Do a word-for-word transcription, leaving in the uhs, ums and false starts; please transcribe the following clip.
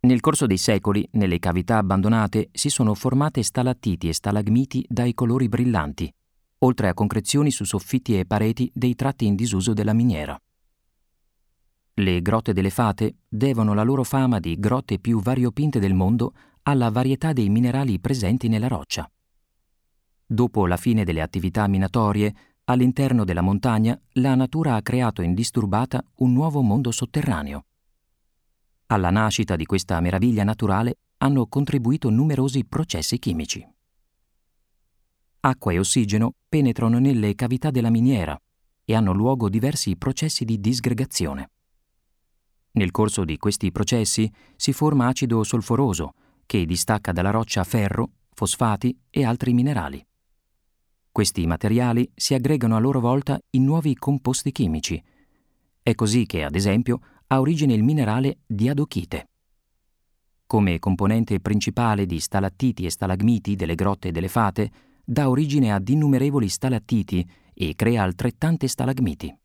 Nel corso dei secoli, nelle cavità abbandonate si sono formate stalattiti e stalagmiti dai colori brillanti, oltre a concrezioni su soffitti e pareti dei tratti in disuso della miniera. Le grotte delle fate devono la loro fama di grotte più variopinte del mondo alla varietà dei minerali presenti nella roccia. Dopo la fine delle attività minatorie, all'interno della montagna la natura ha creato indisturbata un nuovo mondo sotterraneo. Alla nascita di questa meraviglia naturale hanno contribuito numerosi processi chimici. Acqua e ossigeno penetrano nelle cavità della miniera e hanno luogo diversi processi di disgregazione. Nel corso di questi processi si forma acido solforoso, che distacca dalla roccia ferro, fosfati e altri minerali. Questi materiali si aggregano a loro volta in nuovi composti chimici. È così che, ad esempio, ha origine il minerale diadochite. Come componente principale di stalattiti e stalagmiti delle grotte delle fate, dà origine ad innumerevoli stalattiti e crea altrettante stalagmiti.